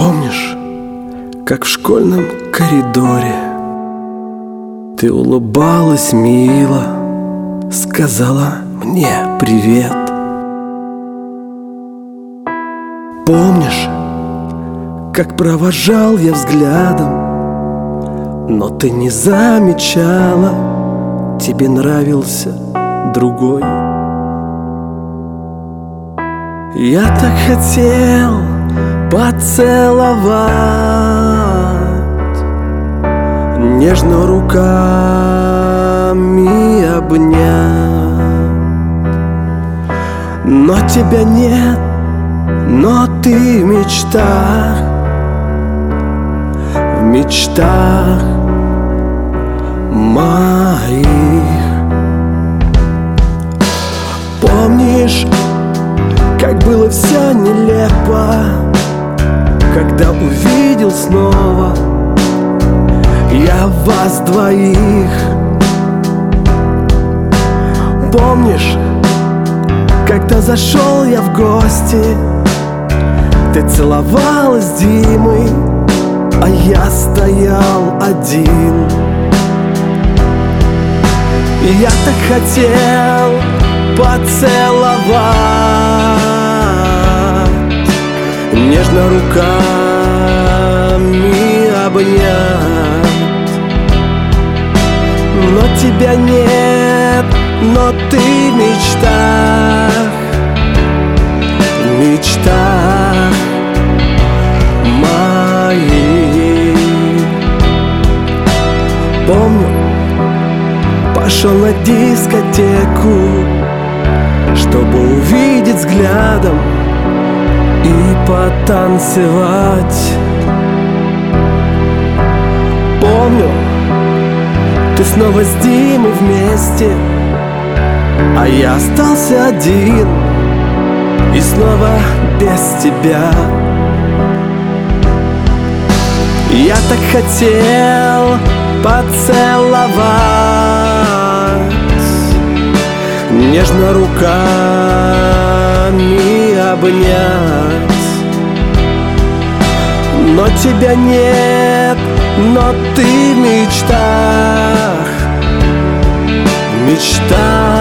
Помнишь, как в школьном коридоре ты улыбалась мило, сказала мне привет? Помнишь, как провожал я взглядом, но ты не замечала, тебе нравился другой. Я так хотел поцеловать, нежно руками обнять, но тебя нет, но ты в мечтах моих. Помнишь, как было все нелепо, когда увидел снова я вас двоих? Помнишь, когда зашел я в гости, ты целовалась с Димой, а я стоял один. И я так хотел поцеловать, нежно руками обнять, но тебя нет, но ты в мечтах моих. Помню, пошел на дискотеку, чтобы увидеть взглядом и потанцевать. Помню, ты снова с Димой вместе, а я остался один и снова без тебя. Я так хотел поцеловать, нежно руками обнять, но тебя нет, но ты в мечтах